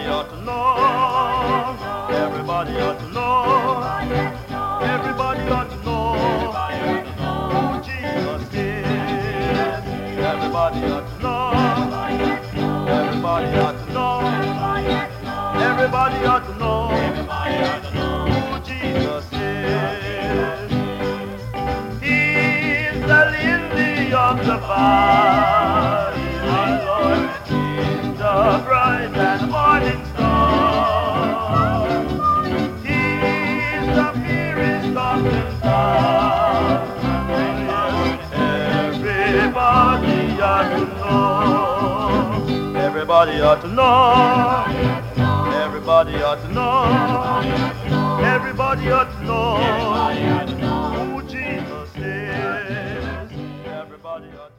Everybody ought to know. Everybody ought to know. Everybody ought to know who Jesus is. Everybody ought to know. Everybody ought to know. Everybody ought to know who Jesus is. He's the lily of the valley, my Lord. He's the bright and morning star. He's the fairest of the stars. Everybody ought to know. Everybody ought to know. Everybody ought to know. Everybody ought to know who Jesus is. Everybody ought to know.